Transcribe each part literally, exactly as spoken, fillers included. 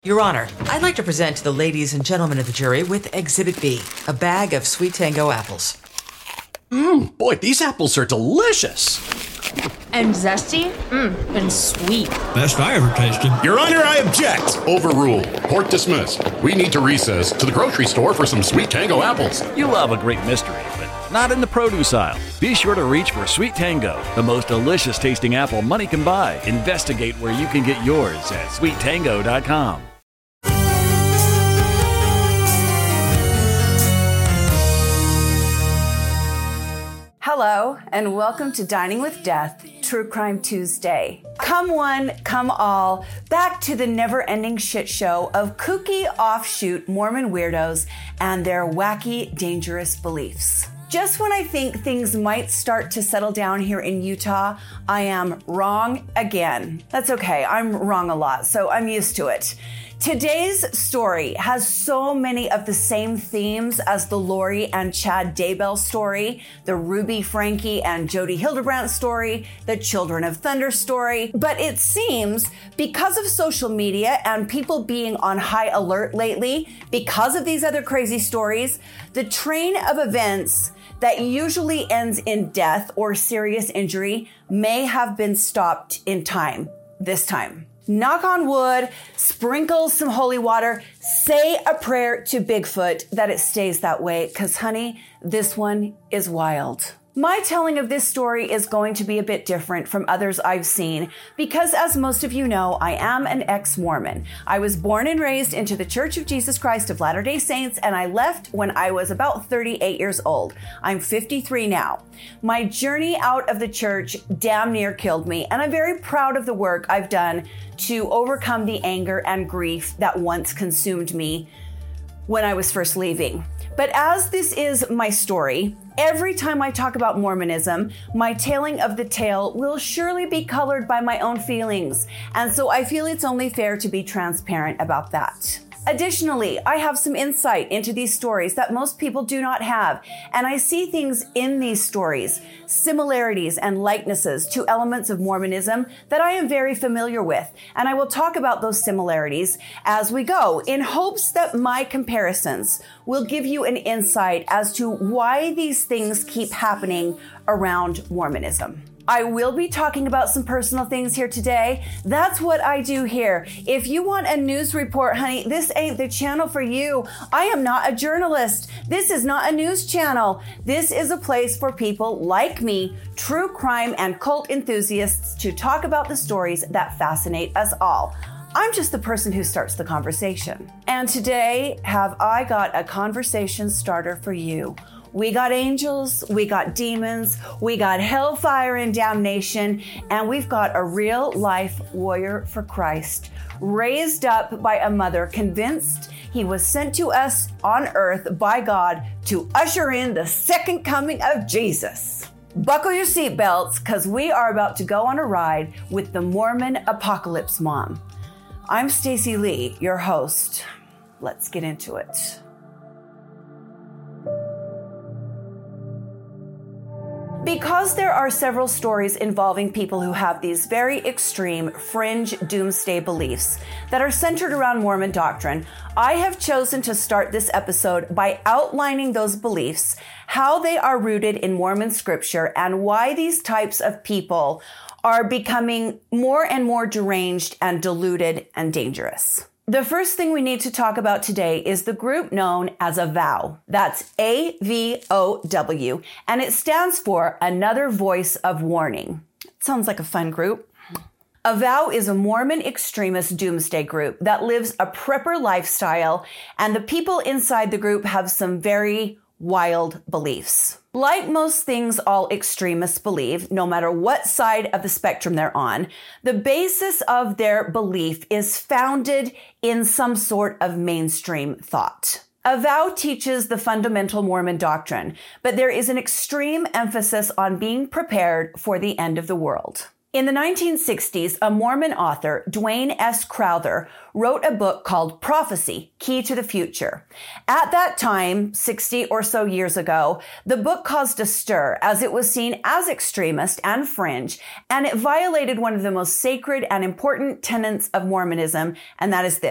Your Honor, I'd like to present to the ladies and gentlemen of the jury with Exhibit B, a bag of Sweet Tango apples. Mmm, boy, these apples are delicious. And zesty? Mmm, and sweet. Best I ever tasted. Your Honor, I object. Overruled. Court dismissed. We need to recess to the grocery store for some Sweet Tango apples. You love a great mystery, but not in the produce aisle. Be sure to reach for Sweet Tango, the most delicious tasting apple money can buy. Investigate where you can get yours at sweet tango dot com. Hello, and welcome to Dining with Death, True Crime Tuesday. Come one, come all, back to the never-ending shit show of kooky offshoot Mormon weirdos and their wacky, dangerous beliefs. Just when I think things might start to settle down here in Utah, I am wrong again. That's okay, I'm wrong a lot, so I'm used to it. Today's story has so many of the same themes as the Lori and Chad Daybell story, the Ruby Frankie and Jody Hildebrandt story, the Children of Thunder story. But it seems because of social media and people being on high alert lately, because of these other crazy stories, the train of events that usually ends in death or serious injury may have been stopped in time this time. Knock on wood, sprinkle some holy water, say a prayer to Bigfoot that it stays that way, because honey, this one is wild. My telling of this story is going to be a bit different from others I've seen because, as most of you know, I am an ex-Mormon. I was born and raised into the Church of Jesus Christ of Latter-day Saints, and I left when I was about thirty-eight years old. I'm fifty-three now. My journey out of the church damn near killed me, and I'm very proud of the work I've done to overcome the anger and grief that once consumed me when I was first leaving. But as this is my story, every time I talk about Mormonism, my telling of the tale will surely be colored by my own feelings, and so I feel it's only fair to be transparent about that. Additionally, I have some insight into these stories that most people do not have, and I see things in these stories, similarities and likenesses to elements of Mormonism that I am very familiar with, and I will talk about those similarities as we go in hopes that my comparisons will give you an insight as to why these things keep happening around Mormonism. I will be talking about some personal things here today. That's what I do here. If you want a news report, honey, this ain't the channel for you. I am not a journalist. This is not a news channel. This is a place for people like me, true crime and cult enthusiasts, to talk about the stories that fascinate us all. I'm just the person who starts the conversation. And today, have I got a conversation starter for you. We got angels, we got demons, we got hellfire and damnation, and we've got a real life warrior for Christ, raised up by a mother convinced he was sent to us on earth by God to usher in the second coming of Jesus. Buckle your seatbelts, because we are about to go on a ride with the Mormon Apocalypse Mom. I'm Stacy Lee, your host. Let's get into it. Because there are several stories involving people who have these very extreme fringe doomsday beliefs that are centered around Mormon doctrine, I have chosen to start this episode by outlining those beliefs, how they are rooted in Mormon scripture, and why these types of people are becoming more and more deranged and deluded and dangerous. The first thing we need to talk about today is the group known as A V O W. That's A V O W, and it stands for Another Voice of Warning. Sounds like a fun group. A V O W is a Mormon extremist doomsday group that lives a prepper lifestyle, and the people inside the group have some very wild beliefs. Like most things all extremists believe, no matter what side of the spectrum they're on, the basis of their belief is founded in some sort of mainstream thought. A V O W teaches the fundamental Mormon doctrine, but there is an extreme emphasis on being prepared for the end of the world. In the nineteen sixties, a Mormon author, Dwayne S. Crowther, wrote a book called Prophecy, Key to the Future. At that time, sixty or so years ago, the book caused a stir as it was seen as extremist and fringe, and it violated one of the most sacred and important tenets of Mormonism, and that is this: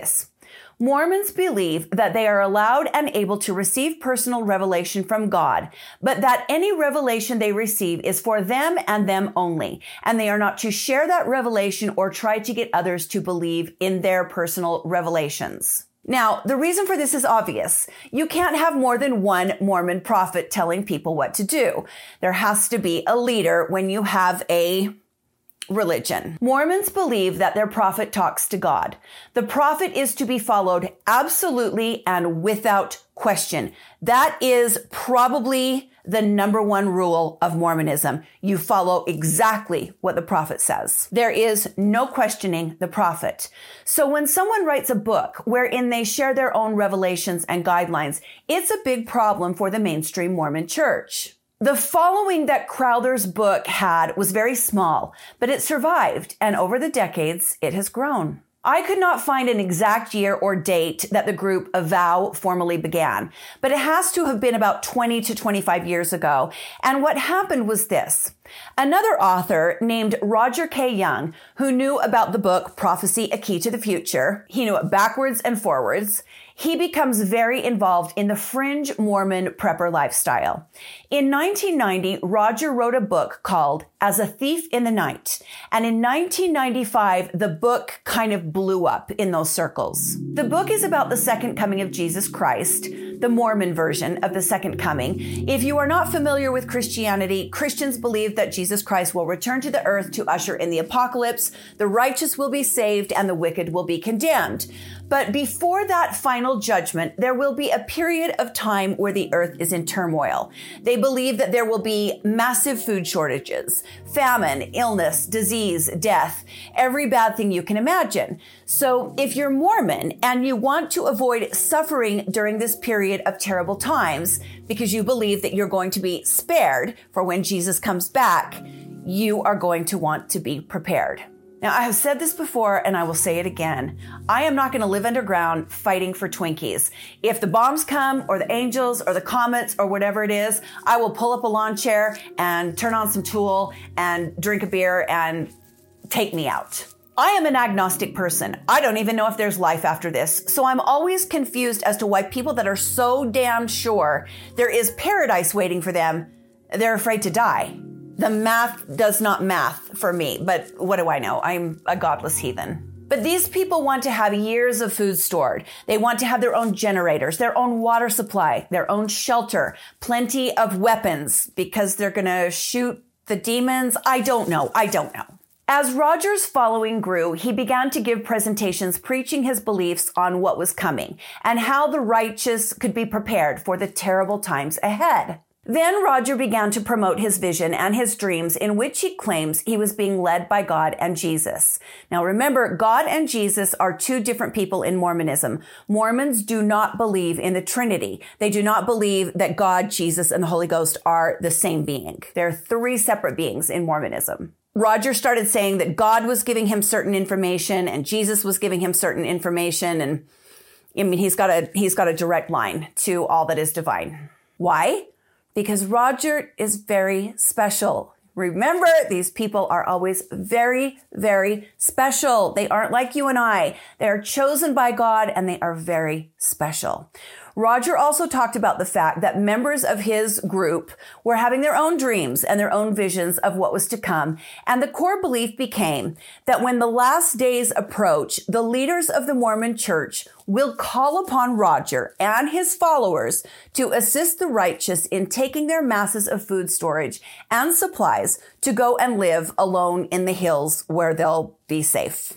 Mormons believe that they are allowed and able to receive personal revelation from God, but that any revelation they receive is for them and them only, and they are not to share that revelation or try to get others to believe in their personal revelations. Now, the reason for this is obvious. You can't have more than one Mormon prophet telling people what to do. There has to be a leader when you have a religion. Mormons believe that their prophet talks to God. The prophet is to be followed absolutely and without question. That is probably the number one rule of Mormonism. You follow exactly what the prophet says. There is no questioning the prophet. So when someone writes a book wherein they share their own revelations and guidelines, it's a big problem for the mainstream Mormon church. The following that Crowther's book had was very small, but it survived, and over the decades, it has grown. I could not find an exact year or date that the group Avow formally began, but it has to have been about twenty to twenty-five years ago. And what happened was this. Another author named Roger K. Young, who knew about the book Prophecy, A Key to the Future, he knew it backwards and forwards, he becomes very involved in the fringe Mormon prepper lifestyle. In nineteen ninety, Roger wrote a book called As a Thief in the Night. And in nineteen ninety-five, the book kind of blew up in those circles. The book is about the second coming of Jesus Christ, the Mormon version of the second coming. If you are not familiar with Christianity, Christians believe that Jesus Christ will return to the earth to usher in the apocalypse, the righteous will be saved, and the wicked will be condemned. But before that final judgment, there will be a period of time where the earth is in turmoil. They believe that there will be massive food shortages, famine, illness, disease, death, every bad thing you can imagine. So if you're Mormon and you want to avoid suffering during this period of terrible times because you believe that you're going to be spared for when Jesus comes back, you are going to want to be prepared. Now, I have said this before, and I will say it again. I am not going to live underground fighting for Twinkies. If the bombs come, or the angels, or the comets, or whatever it is, I will pull up a lawn chair and turn on some Tool and drink a beer and take me out. I am an agnostic person. I don't even know if there's life after this. So I'm always confused as to why people that are so damn sure there is paradise waiting for them, they're afraid to die. The math does not math for me, but what do I know? I'm a godless heathen. But these people want to have years of food stored. They want to have their own generators, their own water supply, their own shelter, plenty of weapons because they're going to shoot the demons. I don't know. I don't know. As Roger's following grew, he began to give presentations preaching his beliefs on what was coming and how the righteous could be prepared for the terrible times ahead. Then Roger began to promote his vision and his dreams in which he claims he was being led by God and Jesus. Now remember, God and Jesus are two different people in Mormonism. Mormons do not believe in the Trinity. They do not believe that God, Jesus, and the Holy Ghost are the same being. They're three separate beings in Mormonism. Roger started saying that God was giving him certain information and Jesus was giving him certain information. And I mean, he's got a, he's got a direct line to all that is divine. Why? Because Roger is very special. Remember, these people are always very, very special. They aren't like you and I. They are chosen by God and they are very special. Roger also talked about the fact that members of his group were having their own dreams and their own visions of what was to come. And the core belief became that when the last days approach, the leaders of the Mormon church will call upon Roger and his followers to assist the righteous in taking their masses of food storage and supplies to go and live alone in the hills where they'll be safe.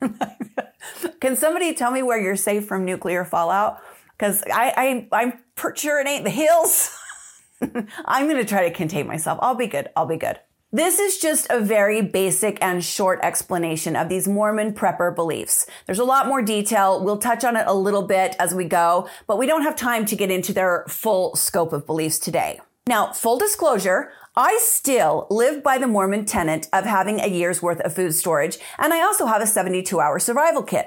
Can somebody tell me where you're safe from nuclear fallout? Because I, I, I'm pretty sure it ain't the hills. I'm going to try to contain myself. I'll be good. I'll be good. This is just a very basic and short explanation of these Mormon prepper beliefs. There's a lot more detail. We'll touch on it a little bit as we go, but we don't have time to get into their full scope of beliefs today. Now, full disclosure, I still live by the Mormon tenet of having a year's worth of food storage, and I also have a seventy-two hour survival kit.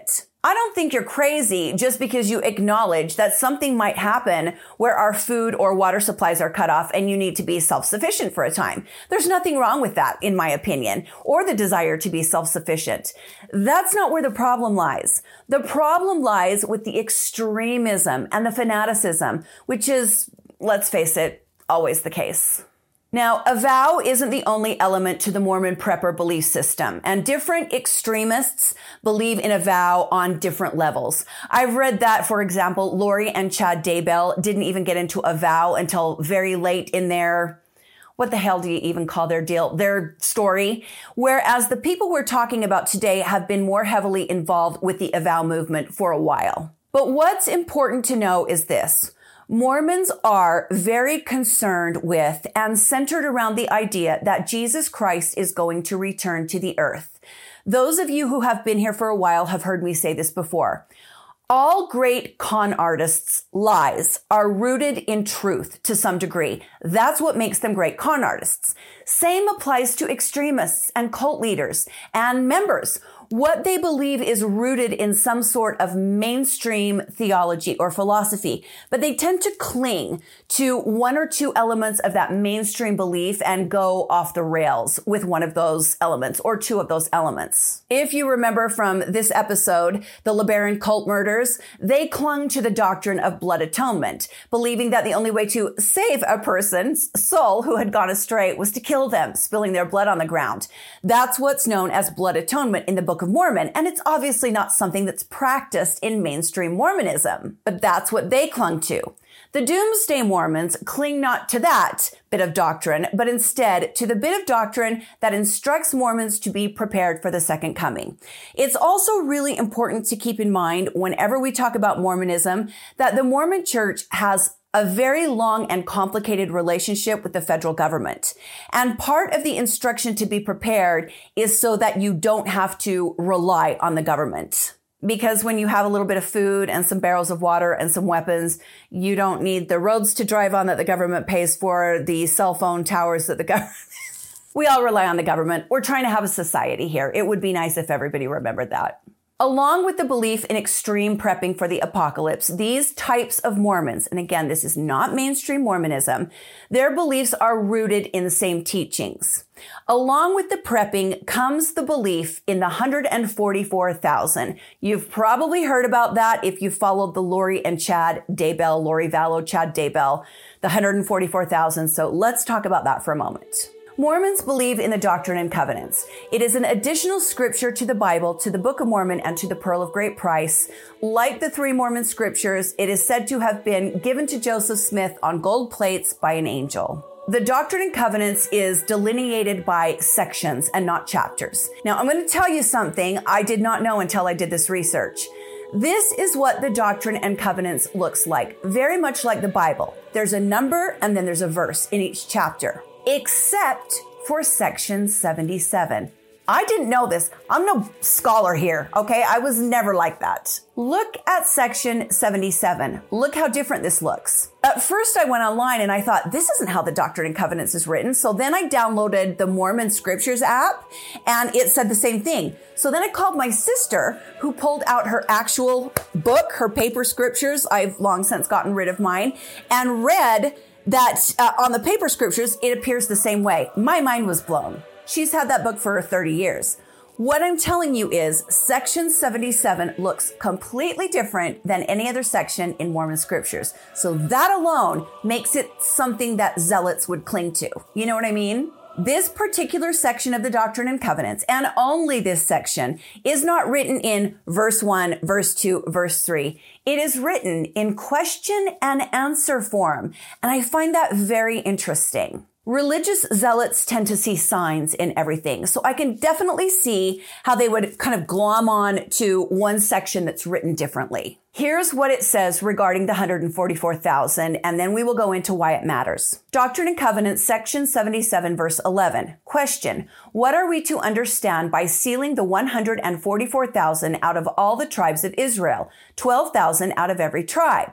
I don't think you're crazy just because you acknowledge that something might happen where our food or water supplies are cut off and you need to be self-sufficient for a time. There's nothing wrong with that, in my opinion, or the desire to be self-sufficient. That's not where the problem lies. The problem lies with the extremism and the fanaticism, which is, let's face it, always the case. Now, a vow isn't the only element to the Mormon prepper belief system, and different extremists believe in a vow on different levels. I've read that, for example, Lori and Chad Daybell didn't even get into a vow until very late in their, what the hell do you even call their deal, their story, whereas the people we're talking about today have been more heavily involved with the avow movement for a while. But what's important to know is this. Mormons are very concerned with and centered around the idea that Jesus Christ is going to return to the earth. Those of you who have been here for a while have heard me say this before. All great con artists' lies are rooted in truth to some degree. That's what makes them great con artists. Same applies to extremists and cult leaders and members. What they believe is rooted in some sort of mainstream theology or philosophy, but they tend to cling to one or two elements of that mainstream belief and go off the rails with one of those elements or two of those elements. If you remember from this episode, the LeBaron cult murders, they clung to the doctrine of blood atonement, believing that the only way to save a person's soul who had gone astray was to kill them, spilling their blood on the ground. That's what's known as blood atonement in the Book of Mormon, and it's obviously not something that's practiced in mainstream Mormonism, but that's what they clung to. The Doomsday Mormons cling not to that bit of doctrine, but instead to the bit of doctrine that instructs Mormons to be prepared for the second coming. It's also really important to keep in mind whenever we talk about Mormonism that the Mormon Church has a very long and complicated relationship with the federal government. And part of the instruction to be prepared is so that you don't have to rely on the government. Because when you have a little bit of food and some barrels of water and some weapons, you don't need the roads to drive on that the government pays for, the cell phone towers that the government... We all rely on the government. We're trying to have a society here. It would be nice if everybody remembered that. Along with the belief in extreme prepping for the apocalypse, these types of Mormons, and again, this is not mainstream Mormonism, their beliefs are rooted in the same teachings. Along with the prepping comes the belief in the one hundred forty-four thousand. You've probably heard about that if you followed the Lori and Chad Daybell, Lori Vallow, Chad Daybell, the one hundred forty-four thousand. So let's talk about that for a moment. Mormons believe in the Doctrine and Covenants. It is an additional scripture to the Bible, to the Book of Mormon, and to the Pearl of Great Price. Like the three Mormon scriptures, it is said to have been given to Joseph Smith on gold plates by an angel. The Doctrine and Covenants is delineated by sections and not chapters. Now, I'm going to tell you something I did not know until I did this research. This is what the Doctrine and Covenants looks like, very much like the Bible. There's a number and then there's a verse in each chapter. Except for section seventy-seven. I didn't know this. I'm no scholar here, okay? I was never like that. Look at section seventy-seven. Look how different this looks. At first, I went online and I thought, this isn't how the Doctrine and Covenants is written. So then I downloaded the Mormon Scriptures app and it said the same thing. So then I called my sister who pulled out her actual book, her paper scriptures. I've long since gotten rid of mine, and read that uh, on the paper scriptures, it appears the same way. My mind was blown. She's had that book for thirty years. What I'm telling you is section seventy-seven looks completely different than any other section in Mormon scriptures. So that alone makes it something that zealots would cling to. You know what I mean? This particular section of the Doctrine and Covenants, and only this section, is not written in verse one, verse two, verse three. It is written in question and answer form, and I find that very interesting. Religious zealots tend to see signs in everything, so I can definitely see how they would kind of glom on to one section that's written differently. Here's what it says regarding the one hundred forty-four thousand, and then we will go into why it matters. Doctrine and Covenants, section seventy-seven, verse eleven. Question: what are we to understand by sealing the one hundred forty-four thousand out of all the tribes of Israel, twelve thousand out of every tribe?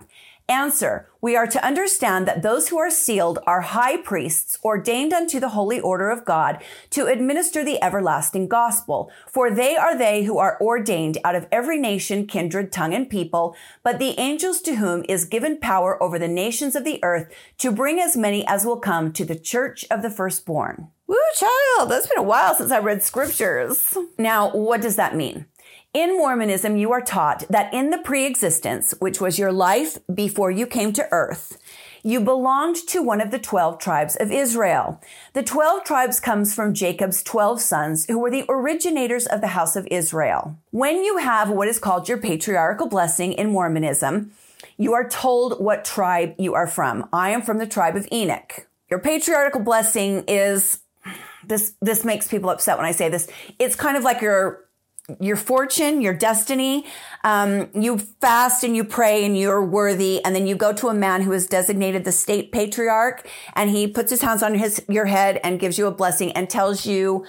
Answer. We are to understand that those who are sealed are high priests ordained unto the holy order of God to administer the everlasting gospel. For they are they who are ordained out of every nation, kindred, tongue, and people, but the angels to whom is given power over the nations of the earth to bring as many as will come to the church of the firstborn. Woo, child, that's been a while since I read scriptures. Now, what does that mean? In Mormonism, you are taught that in the pre-existence, which was your life before you came to earth, you belonged to one of the twelve tribes of Israel. The twelve tribes comes from Jacob's twelve sons, who were the originators of the house of Israel. When you have what is called your patriarchal blessing in Mormonism, you are told what tribe you are from. I am from the tribe of Enoch. Your patriarchal blessing is, this, this makes people upset when I say this. It's kind of like your your fortune, your destiny. Um, you fast and you pray and you're worthy. And then you go to a man who is designated the state patriarch, and he puts his hands on his, your head and gives you a blessing and tells you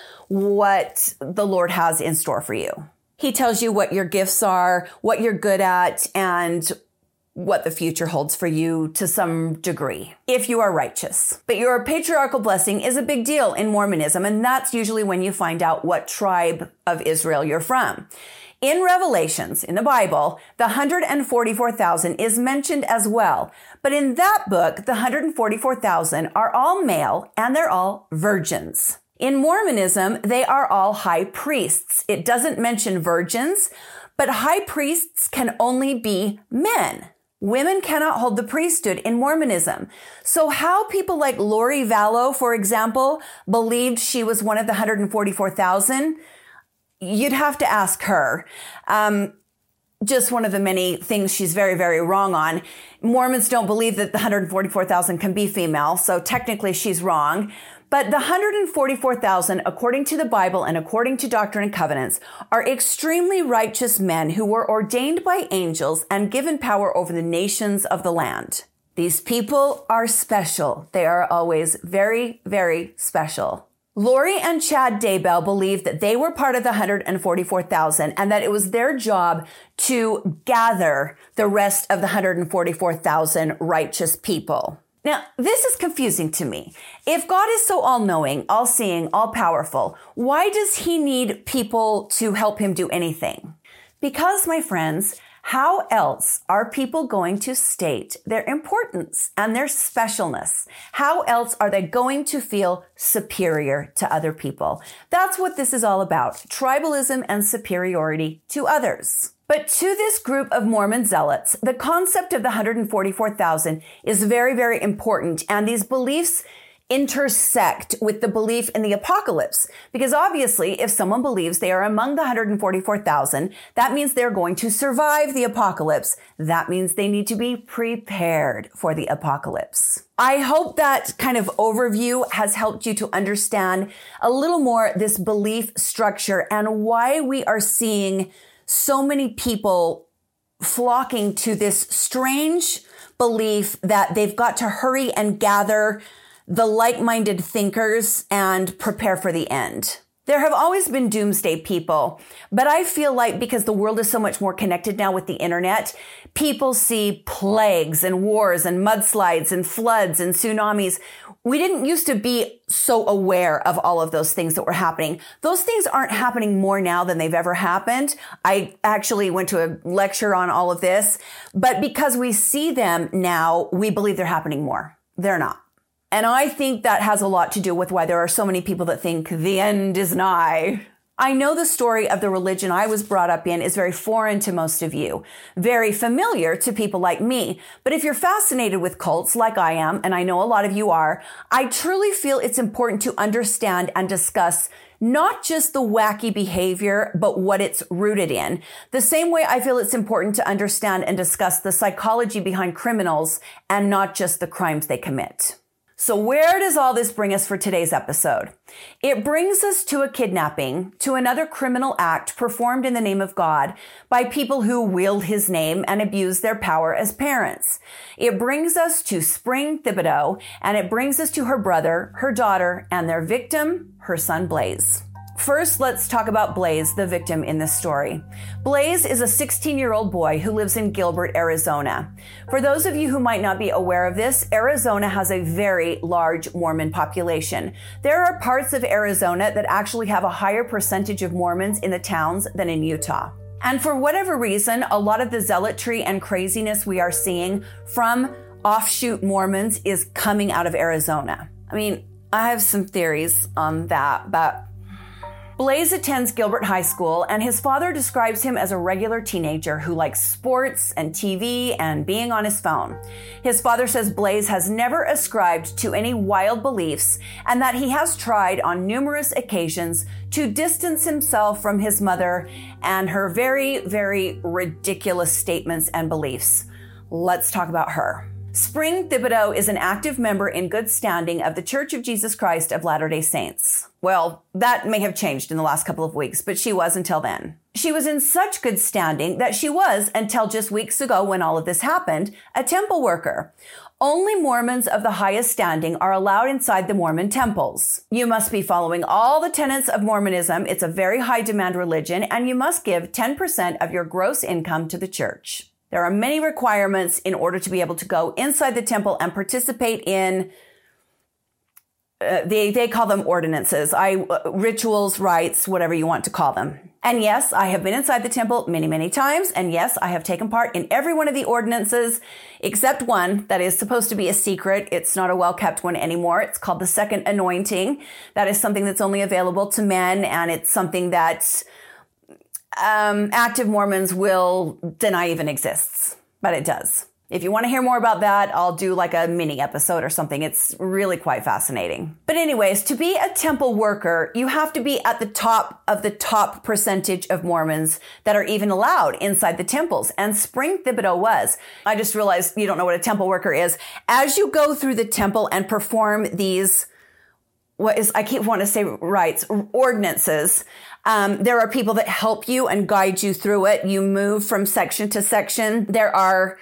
what the Lord has in store for you. He tells you what your gifts are, what you're good at, and what the future holds for you to some degree, if you are righteous. But your patriarchal blessing is a big deal in Mormonism, and that's usually when you find out what tribe of Israel you're from. In Revelations, in the Bible, the one hundred forty-four thousand is mentioned as well. But in that book, the one hundred forty-four thousand are all male and they're all virgins. In Mormonism, they are all high priests. It doesn't mention virgins, but high priests can only be men. Women cannot hold the priesthood in Mormonism. So how people like Lori Vallow, for example, believed she was one of the one hundred forty-four thousand, you'd have to ask her. Um, just one of the many things she's very, very wrong on. Mormons don't believe that the one hundred forty-four thousand can be female, so technically she's wrong. But the one hundred forty-four thousand, according to the Bible and according to Doctrine and Covenants, are extremely righteous men who were ordained by angels and given power over the nations of the land. These people are special. They are always very, very special. Lori and Chad Daybell believed that they were part of the one hundred forty-four thousand and that it was their job to gather the rest of the one hundred forty-four thousand righteous people. Now, this is confusing to me. If God is so all-knowing, all-seeing, all-powerful, why does he need people to help him do anything? Because, my friends, how else are people going to state their importance and their specialness? How else are they going to feel superior to other people? That's what this is all about, tribalism and superiority to others. But to this group of Mormon zealots, the concept of the one hundred forty-four thousand is very, very important. And these beliefs intersect with the belief in the apocalypse. Because obviously, if someone believes they are among the one hundred forty-four thousand, that means they're going to survive the apocalypse. That means they need to be prepared for the apocalypse. I hope that kind of overview has helped you to understand a little more this belief structure and why we are seeing so many people flocking to this strange belief that they've got to hurry and gather the like-minded thinkers and prepare for the end. There have always been doomsday people, but I feel like because the world is so much more connected now with the internet, people see plagues and wars and mudslides and floods and tsunamis. We didn't used to be so aware of all of those things that were happening. Those things aren't happening more now than they've ever happened. I actually went to a lecture on all of this, but because we see them now, we believe they're happening more. They're not. And I think that has a lot to do with why there are so many people that think the end is nigh. I know the story of the religion I was brought up in is very foreign to most of you, very familiar to people like me. But if you're fascinated with cults like I am, and I know a lot of you are, I truly feel it's important to understand and discuss not just the wacky behavior, but what it's rooted in. The same way I feel it's important to understand and discuss the psychology behind criminals and not just the crimes they commit. So where does all this bring us for today's episode? It brings us to a kidnapping, to another criminal act performed in the name of God by people who wield his name and abuse their power as parents. It brings us to Spring Thibodeau, and it brings us to her brother, her daughter, and their victim, her son Blaze. First, let's talk about Blaze, the victim in this story. Blaze is a sixteen-year-old boy who lives in Gilbert, Arizona. For those of you who might not be aware of this, Arizona has a very large Mormon population. There are parts of Arizona that actually have a higher percentage of Mormons in the towns than in Utah. And for whatever reason, a lot of the zealotry and craziness we are seeing from offshoot Mormons is coming out of Arizona. I mean, I have some theories on that, but Blaze attends Gilbert High School, and his father describes him as a regular teenager who likes sports and T V and being on his phone. His father says Blaze has never ascribed to any wild beliefs and that he has tried on numerous occasions to distance himself from his mother and her very, very ridiculous statements and beliefs. Let's talk about her. Spring Thibodeau is an active member in good standing of the Church of Jesus Christ of Latter-day Saints. Well, that may have changed in the last couple of weeks, but she was until then. She was in such good standing that she was, until just weeks ago when all of this happened, a temple worker. Only Mormons of the highest standing are allowed inside the Mormon temples. You must be following all the tenets of Mormonism. It's a very high demand religion, and you must give ten percent of your gross income to the church. There are many requirements in order to be able to go inside the temple and participate in, uh, they, they call them ordinances, I, uh, rituals, rites, whatever you want to call them. And yes, I have been inside the temple many, many times. And yes, I have taken part in every one of the ordinances, except one that is supposed to be a secret. It's not a well-kept one anymore. It's called the second anointing. That is something that's only available to men. And it's something that Um, active Mormons will deny even exists, but it does. If you want to hear more about that, I'll do like a mini episode or something. It's really quite fascinating. But anyways, to be a temple worker, you have to be at the top of the top percentage of Mormons that are even allowed inside the temples. And Spring Thibodeau was. I just realized you don't know what a temple worker is. As you go through the temple and perform these, what is, I keep wanting to say rites, ordinances, Um, there are people that help you and guide you through it. You move from section to section. There are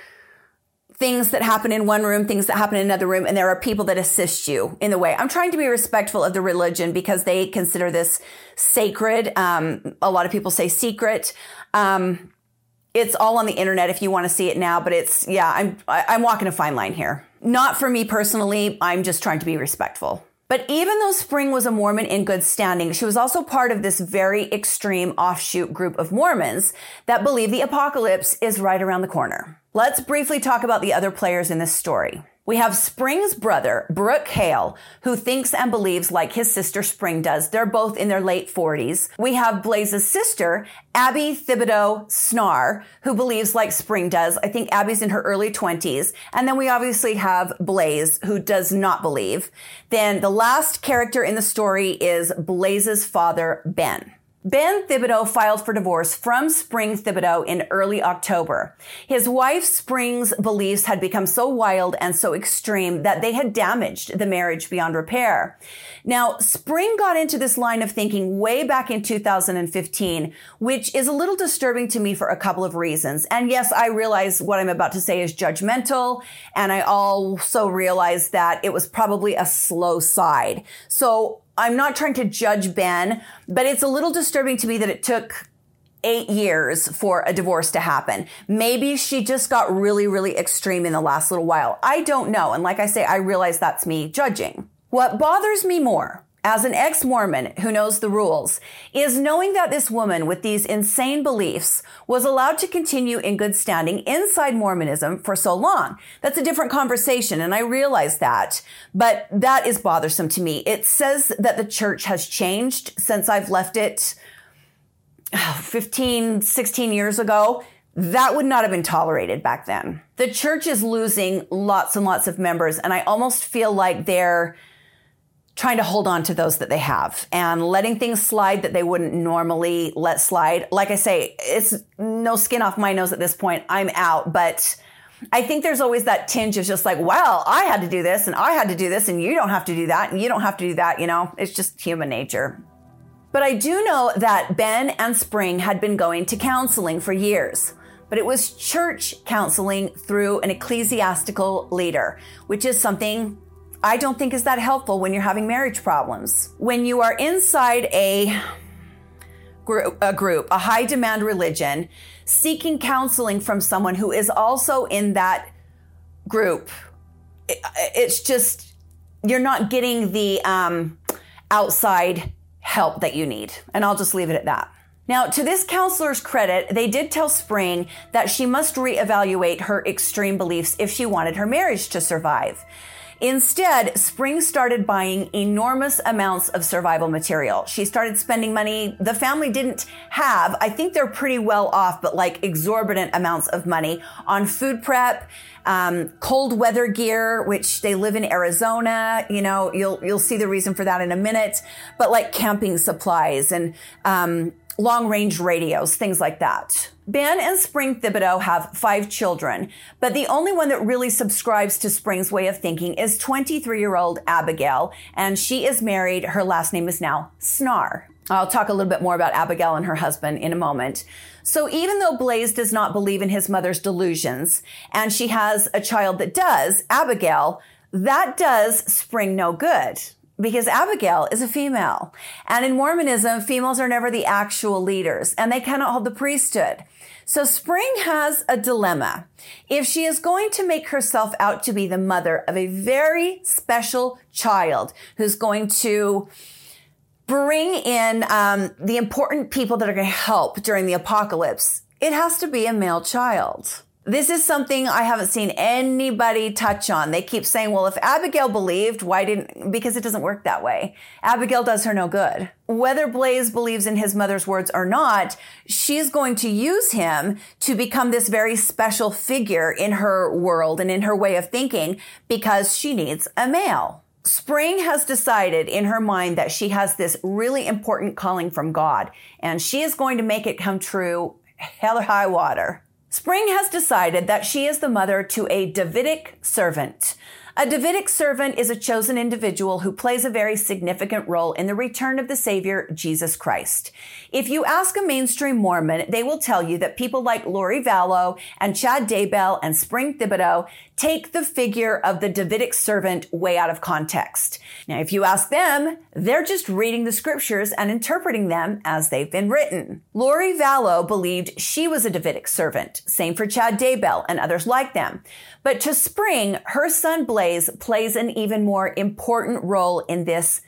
things that happen in one room, things that happen in another room, and there are people that assist you in the way. I'm trying to be respectful of the religion because they consider this sacred. Um, a lot of people say secret. Um, it's all on the internet if you want to see it now, but it's, yeah, I'm, I'm walking a fine line here. Not for me personally. I'm just trying to be respectful. But even though Spring was a Mormon in good standing, she was also part of this very extreme offshoot group of Mormons that believe the apocalypse is right around the corner. Let's briefly talk about the other players in this story. We have Spring's brother, Brooke Hale, who thinks and believes like his sister Spring does. They're both in their late forties. We have Blaze's sister, Abby Thibodeau Snar, who believes like Spring does. I think Abby's in her early twenties. And then we obviously have Blaze, who does not believe. Then the last character in the story is Blaze's father, Ben. Ben Thibodeau filed for divorce from Spring Thibodeau in early October. His wife Spring's beliefs had become so wild and so extreme that they had damaged the marriage beyond repair. Now, Spring got into this line of thinking way back in two thousand fifteen, which is a little disturbing to me for a couple of reasons. And yes, I realize what I'm about to say is judgmental, and I also realize that it was probably a slow side. So I'm not trying to judge Ben, but it's a little disturbing to me that it took eight years for a divorce to happen. Maybe she just got really, really extreme in the last little while. I don't know. And like I say, I realize that's me judging. What bothers me more, as an ex-Mormon who knows the rules, is knowing that this woman with these insane beliefs was allowed to continue in good standing inside Mormonism for so long. That's a different conversation, and I realize that, but that is bothersome to me. It says that the church has changed since I've left it fifteen, sixteen years ago. That would not have been tolerated back then. The church is losing lots and lots of members, and I almost feel like they're trying to hold on to those that they have and letting things slide that they wouldn't normally let slide. Like I say, it's no skin off my nose at this point. I'm out. But I think there's always that tinge of just like, well, I had to do this and I had to do this and you don't have to do that and you don't have to do that. You know, it's just human nature. But I do know that Ben and Spring had been going to counseling for years. But it was church counseling through an ecclesiastical leader, which is something I don't think is that helpful when you're having marriage problems. When you are inside a group, a group, a high demand religion, seeking counseling from someone who is also in that group. It, it's just, you're not getting the um, outside help that you need. And I'll just leave it at that. Now, to this counselor's credit, they did tell Spring that she must reevaluate her extreme beliefs if she wanted her marriage to survive. Instead, Spring started buying enormous amounts of survival material. She started spending money the family didn't have. I think they're pretty well off, but like exorbitant amounts of money on food prep, um, cold weather gear, which they live in Arizona. You know, you'll, you'll see the reason for that in a minute, but like camping supplies and, um, long-range radios, things like that. Ben and Spring Thibodeau have five children, but the only one that really subscribes to Spring's way of thinking is twenty-three-year-old Abigail, and she is married. Her last name is now Snar. I'll talk a little bit more about Abigail and her husband in a moment. So even though Blaze does not believe in his mother's delusions, and she has a child that does, Abigail, that does Spring no good. Because Abigail is a female. And in Mormonism, females are never the actual leaders, and they cannot hold the priesthood. So Spring has a dilemma. If she is going to make herself out to be the mother of a very special child who's going to bring in um, the important people that are going to help during the apocalypse, it has to be a male child. This is something I haven't seen anybody touch on. They keep saying, well, if Abigail believed, why didn't, because it doesn't work that way. Abigail does her no good. Whether Blaze believes in his mother's words or not, she's going to use him to become this very special figure in her world and in her way of thinking because she needs a male. Spring has decided in her mind that she has this really important calling from God, and she is going to make it come true, hell or high water. Spring has decided that she is the mother to a Davidic servant. A Davidic servant is a chosen individual who plays a very significant role in the return of the Savior, Jesus Christ. If you ask a mainstream Mormon, they will tell you that people like Lori Vallow and Chad Daybell and Spring Thibodeau take the figure of the Davidic servant way out of context. Now, if you ask them, they're just reading the scriptures and interpreting them as they've been written. Lori Vallow believed she was a Davidic servant. Same for Chad Daybell and others like them. But to Spring, her son Blaze plays an even more important role in this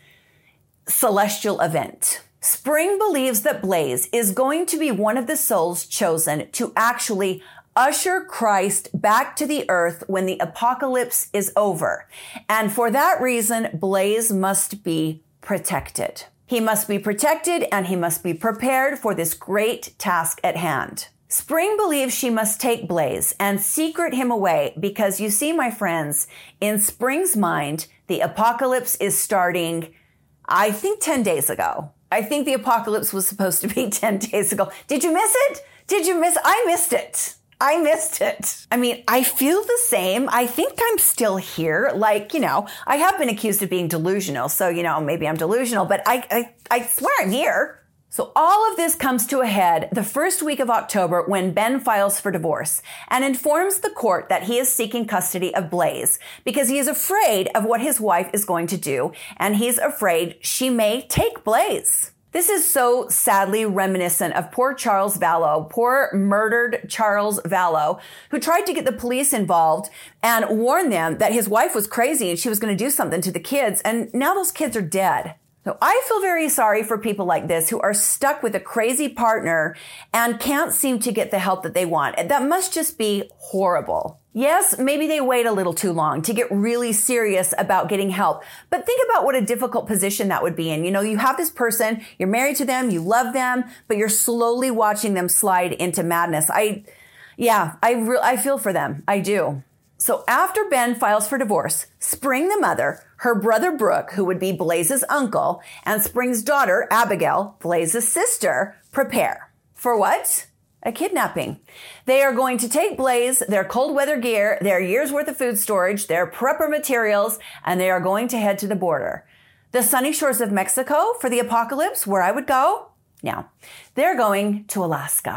celestial event. Spring believes that Blaze is going to be one of the souls chosen to actually usher Christ back to the earth when the apocalypse is over. And for that reason, Blaze must be protected. He must be protected and he must be prepared for this great task at hand. Spring believes she must take Blaze and secret him away because you see, my friends, in Spring's mind, the apocalypse is starting, I think, ten days ago. I think the apocalypse was supposed to be ten days ago. Did you miss it? Did you miss? I missed it. I missed it. I mean, I feel the same. I think I'm still here. Like, you know, I have been accused of being delusional. So, you know, maybe I'm delusional, but I, I, I swear I'm here. So all of this comes to a head the first week of October when Ben files for divorce and informs the court that he is seeking custody of Blaze because he is afraid of what his wife is going to do, and he's afraid she may take Blaze. This is so sadly reminiscent of poor Charles Vallow, poor murdered Charles Vallow, who tried to get the police involved and warn them that his wife was crazy and she was going to do something to the kids, and now those kids are dead. So I feel very sorry for people like this who are stuck with a crazy partner and can't seem to get the help that they want. That must just be horrible. Yes, maybe they wait a little too long to get really serious about getting help. But think about what a difficult position that would be in. You know, you have this person, you're married to them, you love them, but you're slowly watching them slide into madness. I, yeah, I, re- I feel for them. I do. So after Ben files for divorce, Spring the mother, her brother Brooke, who would be Blaze's uncle, and Spring's daughter, Abigail, Blaze's sister, prepare. For what? A kidnapping. They are going to take Blaze, their cold weather gear, their year's worth of food storage, their prepper materials, and they are going to head to the border. The sunny shores of Mexico for the apocalypse, where I would go? No, they're going to Alaska.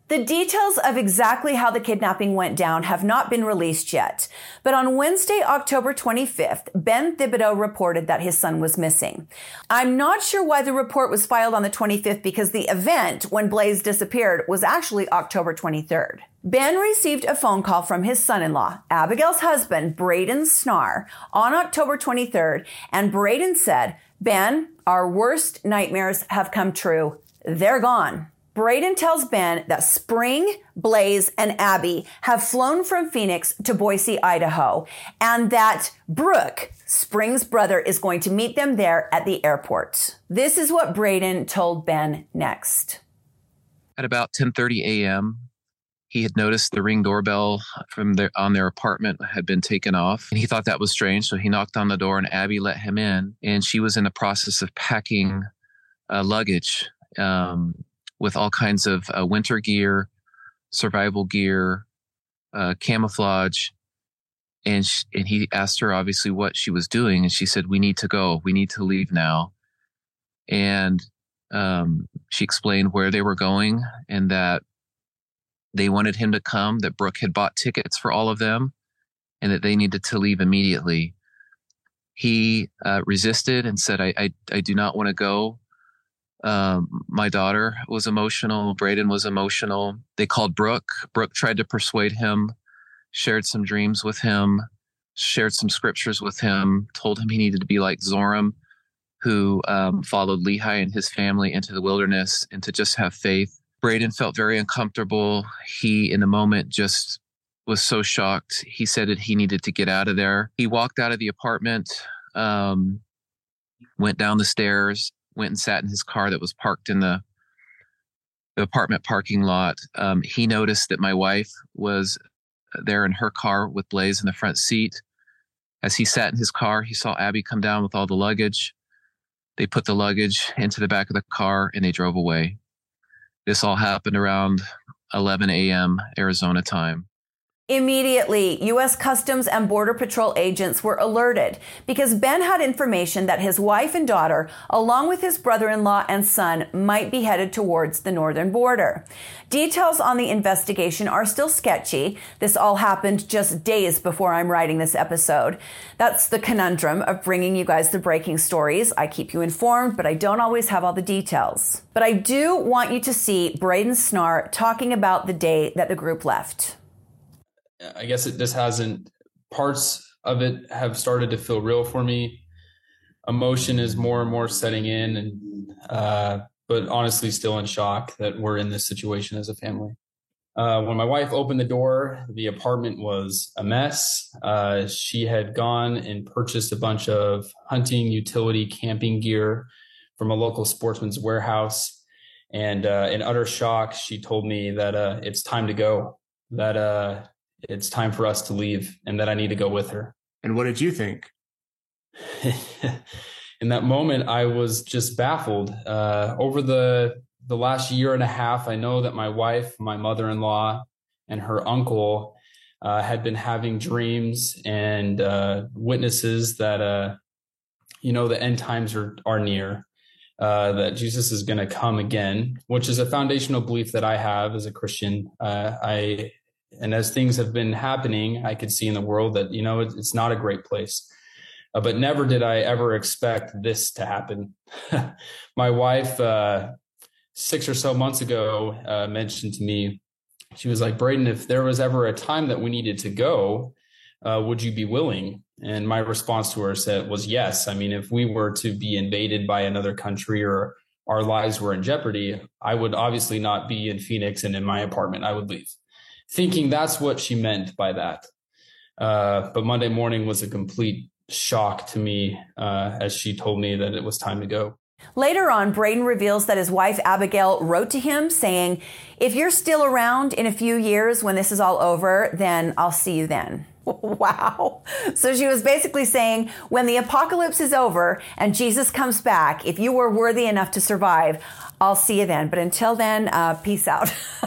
The details of exactly how the kidnapping went down have not been released yet, but on Wednesday, October twenty-fifth, Ben Thibodeau reported that his son was missing. I'm not sure why the report was filed on the twenty-fifth because the event when Blaze disappeared was actually October twenty-third. Ben received a phone call from his son-in-law, Abigail's husband, Braden Snarr, on October twenty-third, and Braden said, "Ben, our worst nightmares have come true. They're gone." Braden tells Ben that Spring, Blaze, and Abby have flown from Phoenix to Boise, Idaho, and that Brooke, Spring's brother, is going to meet them there at the airport. This is what Braden told Ben next. At about ten thirty a.m., he had noticed the Ring doorbell from their on their apartment had been taken off, and he thought that was strange, so he knocked on the door, and Abby let him in, and she was in the process of packing uh, luggage, um, with all kinds of uh, winter gear, survival gear, uh, camouflage. And, sh- and he asked her obviously what she was doing. And she said, "We need to go. We need to leave now." And um, she explained where they were going and that they wanted him to come, that Brooke had bought tickets for all of them and that they needed to leave immediately. He uh, resisted and said, I, I, I do not want to go. Um, my daughter was emotional. Braden was emotional. They called Brooke. Brooke tried to persuade him, shared some dreams with him, shared some scriptures with him, told him he needed to be like Zoram, who um, followed Lehi and his family into the wilderness, and to just have faith. Braden felt very uncomfortable. He, in the moment, just was so shocked. He said that he needed to get out of there. He walked out of the apartment, um, went down the stairs, went and sat in his car that was parked in the, the apartment parking lot. Um, he noticed that my wife was there in her car with Blaze in the front seat. As he sat in his car, he saw Abby come down with all the luggage. They put the luggage into the back of the car and they drove away. This all happened around eleven a.m. Arizona time. Immediately, U S Customs and Border Patrol agents were alerted because Ben had information that his wife and daughter, along with his brother-in-law and son, might be headed towards the northern border. Details on the investigation are still sketchy. This all happened just days before I'm writing this episode. That's the conundrum of bringing you guys the breaking stories. I keep you informed, but I don't always have all the details. But I do want you to see Braden Snarr talking about the day that the group left. I guess it just hasn't, parts of it have started to feel real for me. Emotion is more and more setting in, and uh, but honestly still in shock that we're in this situation as a family. Uh, when my wife opened the door, the apartment was a mess. Uh, she had gone and purchased a bunch of hunting, utility, camping gear from a local Sportsman's Warehouse. And uh, in utter shock, she told me that uh, it's time to go, that uh, it's time for us to leave, and that I need to go with her. And what did you think? In that moment, I was just baffled. Uh, over the the last year and a half, I know that my wife, my mother-in-law, and her uncle uh, had been having dreams and uh, witnesses that, uh, you know, the end times are, are near, uh, that Jesus is going to come again, which is a foundational belief that I have as a Christian. Uh, I And as things have been happening, I could see in the world that, you know, it, it's not a great place. Uh, but never did I ever expect this to happen. My wife, uh, six or so months ago, uh, mentioned to me, she was like, "Braden, if there was ever a time that we needed to go, uh, would you be willing?" And my response to her said was yes. I mean, if we were to be invaded by another country or our lives were in jeopardy, I would obviously not be in Phoenix and in my apartment. I would leave. Thinking that's what she meant by that. Uh, but Monday morning was a complete shock to me uh, as she told me that it was time to go. Later on, Braden reveals that his wife, Abigail, wrote to him saying, "If you're still around in a few years when this is all over, then I'll see you then." Wow. So she was basically saying, when the apocalypse is over and Jesus comes back, if you were worthy enough to survive, I'll see you then. But until then, uh, peace out.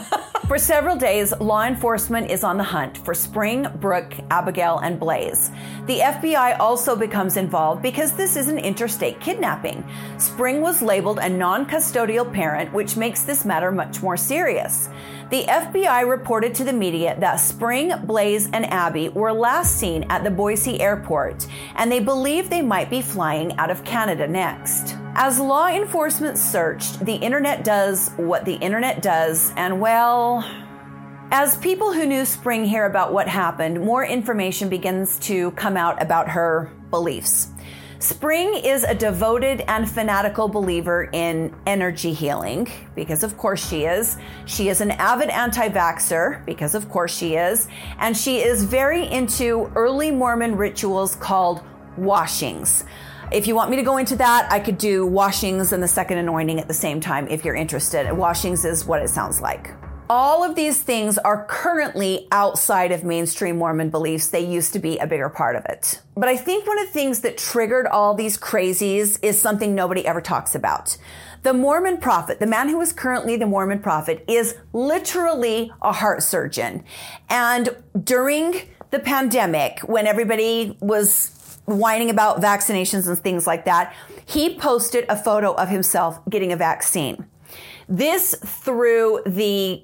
For several days, law enforcement is on the hunt for Spring, Brooke, Abigail, and Blaze. The F B I also becomes involved because this is an interstate kidnapping. Spring was labeled a non-custodial parent, which makes this matter much more serious. The F B I reported to the media that Spring, Blaze, and Abby were last seen at the Boise airport, and they believe they might be flying out of Canada next. As law enforcement searched, the internet does what the internet does, and well, as people who knew Spring hear about what happened, more information begins to come out about her beliefs. Spring is a devoted and fanatical believer in energy healing, because of course she is. She is an avid anti-vaxxer, because of course she is. And she is very into early Mormon rituals called washings. If you want me to go into that, I could do washings and the second anointing at the same time if you're interested. Washings is what it sounds like. All of these things are currently outside of mainstream Mormon beliefs. They used to be a bigger part of it. But I think one of the things that triggered all these crazies is something nobody ever talks about. The Mormon prophet, the man who is currently the Mormon prophet, is literally a heart surgeon. And during the pandemic, when everybody was whining about vaccinations and things like that, he posted a photo of himself getting a vaccine. This threw the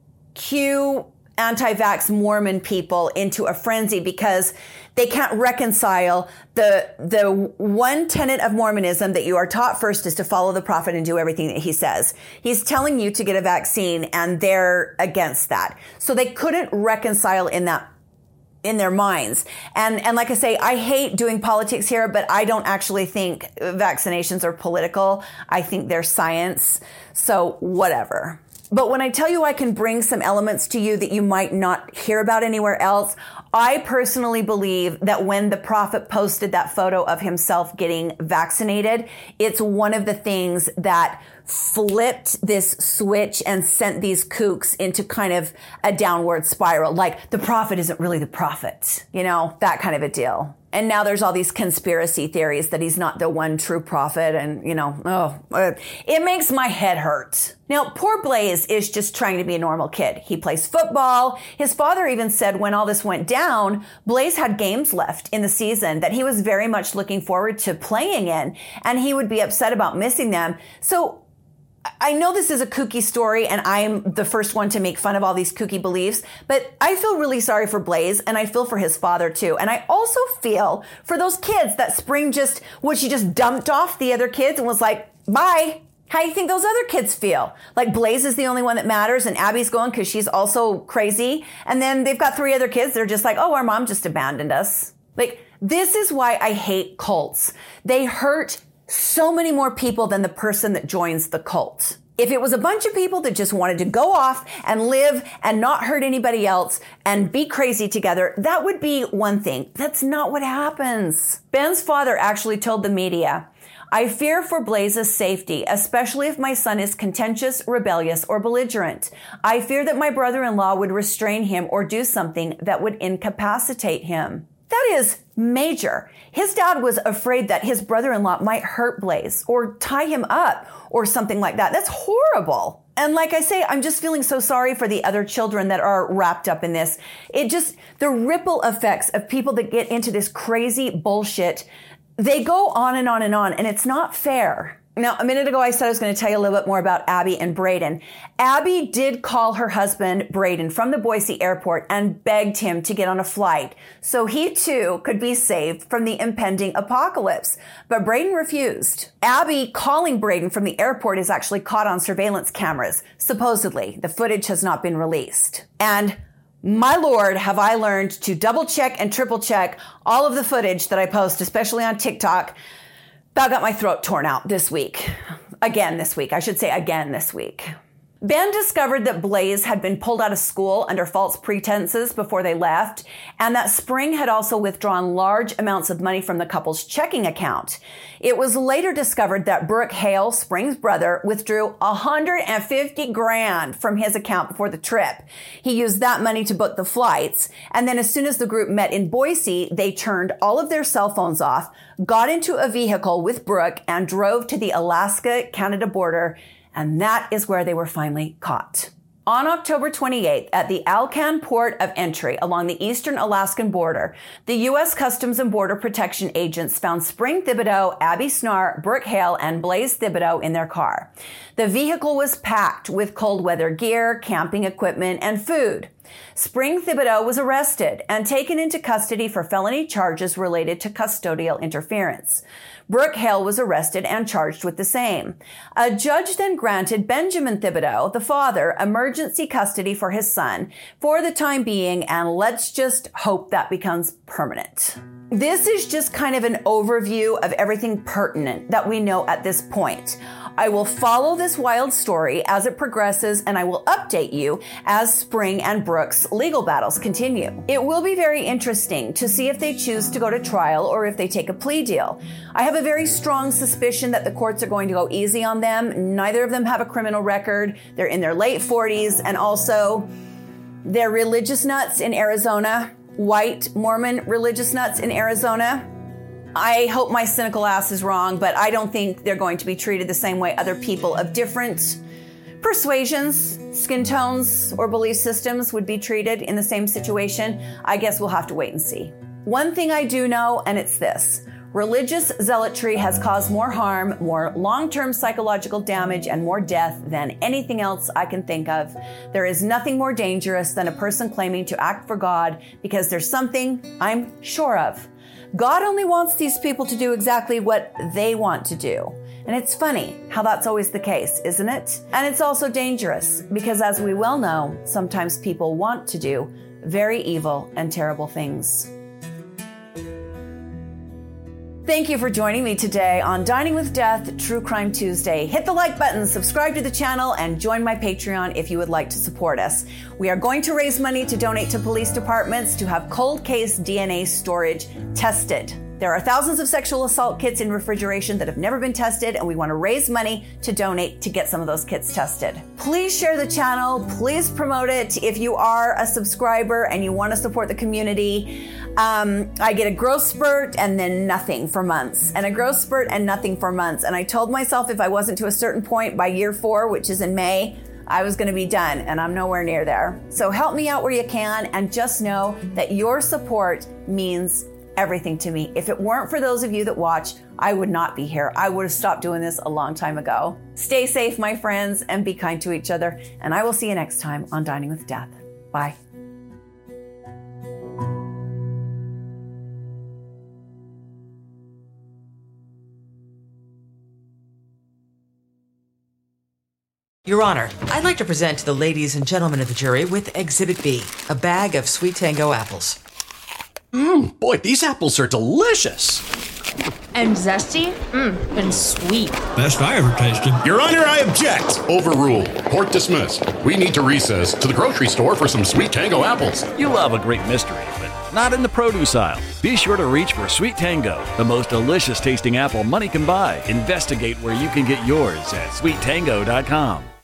Q anti-vax Mormon people into a frenzy because they can't reconcile the the one tenet of Mormonism that you are taught first is to follow the prophet and do everything that he says. He's telling you to get a vaccine and they're against that. So they couldn't reconcile in that in their minds. And and like I say, I hate doing politics here, but I don't actually think vaccinations are political. I think they're science. So whatever. But when I tell you I can bring some elements to you that you might not hear about anywhere else, I personally believe that when the prophet posted that photo of himself getting vaccinated, it's one of the things that flipped this switch and sent these kooks into kind of a downward spiral. Like the prophet isn't really the prophet, you know, that kind of a deal. And now there's all these conspiracy theories that he's not the one true prophet. And, you know, oh, it makes my head hurt. Now, poor Blaze is just trying to be a normal kid. He plays football. His father even said when all this went down, Blaze had games left in the season that he was very much looking forward to playing in, and he would be upset about missing them. So I know this is a kooky story and I'm the first one to make fun of all these kooky beliefs, but I feel really sorry for Blaze and I feel for his father too. And I also feel for those kids that Spring just, what she just dumped off the other kids and was like, bye. How do you think those other kids feel? Like Blaze is the only one that matters and Abby's going because she's also crazy. And then they've got three other kids. They're just like, oh, our mom just abandoned us. Like, this is why I hate cults. They hurt so many more people than the person that joins the cult. If it was a bunch of people that just wanted to go off and live and not hurt anybody else and be crazy together, that would be one thing. That's not what happens. Ben's father actually told the media, I fear for Blaze's safety, especially if my son is contentious, rebellious, or belligerent. I fear that my brother-in-law would restrain him or do something that would incapacitate him. That is major. His dad was afraid that his brother-in-law might hurt Blaze or tie him up or something like that. That's horrible. And like I say, I'm just feeling so sorry for the other children that are wrapped up in this. It just, the ripple effects of people that get into this crazy bullshit, they go on and on and on, and it's not fair. Now, a minute ago, I said I was going to tell you a little bit more about Abby and Braden. Abby did call her husband, Braden, from the Boise airport and begged him to get on a flight so he too could be saved from the impending apocalypse. But Braden refused. Abby calling Braden from the airport is actually caught on surveillance cameras. Supposedly, the footage has not been released. And my Lord, have I learned to double check and triple check all of the footage that I post, especially on TikTok. About got my throat torn out this week. Again this week. I should say again this week. Ben discovered that Blaze had been pulled out of school under false pretenses before they left, and that Spring had also withdrawn large amounts of money from the couple's checking account. It was later discovered that Brooke Hale, Spring's brother, withdrew one hundred fifty grand from his account before the trip. He used that money to book the flights, and then as soon as the group met in Boise, they turned all of their cell phones off, got into a vehicle with Brooke, and drove to the Alaska-Canada border. And that is where they were finally caught. On October twenty-eighth, at the Alcan Port of Entry along the eastern Alaskan border, the U S Customs and Border Protection agents found Spring Thibodeau, Abby Snar, Brooke Hale, and Blaze Thibodeau in their car. The vehicle was packed with cold weather gear, camping equipment, and food. Spring Thibodeau was arrested and taken into custody for felony charges related to custodial interference. Brooke Hale was arrested and charged with the same. A judge then granted Benjamin Thibodeau, the father, emergency custody for his son for the time being, and let's just hope that becomes permanent. This is just kind of an overview of everything pertinent that we know at this point. I will follow this wild story as it progresses, and I will update you as Spring and Brooke's legal battles continue. It will be very interesting to see if they choose to go to trial or if they take a plea deal. I have a very strong suspicion that the courts are going to go easy on them. Neither of them have a criminal record. They're in their late forties, and also they're religious nuts in Arizona, white Mormon religious nuts in Arizona. I hope my cynical ass is wrong, but I don't think they're going to be treated the same way other people of different persuasions, skin tones, or belief systems would be treated in the same situation. I guess we'll have to wait and see. One thing I do know, and it's this: religious zealotry has caused more harm, more long-term psychological damage, and more death than anything else I can think of. There is nothing more dangerous than a person claiming to act for God because there's something I'm sure of. God only wants these people to do exactly what they want to do. And it's funny how that's always the case, isn't it? And it's also dangerous because, as we well know, sometimes people want to do very evil and terrible things. Thank you for joining me today on Dining with Death True Crime Tuesday. Hit the like button, subscribe to the channel, and join my Patreon if you would like to support us. We are going to raise money to donate to police departments to have cold case D N A storage tested. There are thousands of sexual assault kits in refrigeration that have never been tested, and we want to raise money to donate to get some of those kits tested. Please share the channel. Please promote it. If you are a subscriber and you want to support the community, um, I get a growth spurt and then nothing for months, and a growth spurt and nothing for months. And I told myself if I wasn't to a certain point by year four, which is in May, I was going to be done, and I'm nowhere near there. So help me out where you can, and just know that your support means everything to me. If it weren't for those of you that watch, I would not be here. I would have stopped doing this a long time ago. Stay safe, my friends, and be kind to each other. And I will see you next time on Dining with Death. Bye. Your Honor, I'd like to present to the ladies and gentlemen of the jury with Exhibit B, a bag of Sweet Tango apples. Mmm, boy, these apples are delicious. And zesty? Mmm, and sweet. Best I ever tasted. Your Honor, I object. Overruled. Court dismissed. We need to recess to the grocery store for some Sweet Tango apples. You love a great mystery, but not in the produce aisle. Be sure to reach for Sweet Tango, the most delicious tasting apple money can buy. Investigate where you can get yours at sweet tango dot com.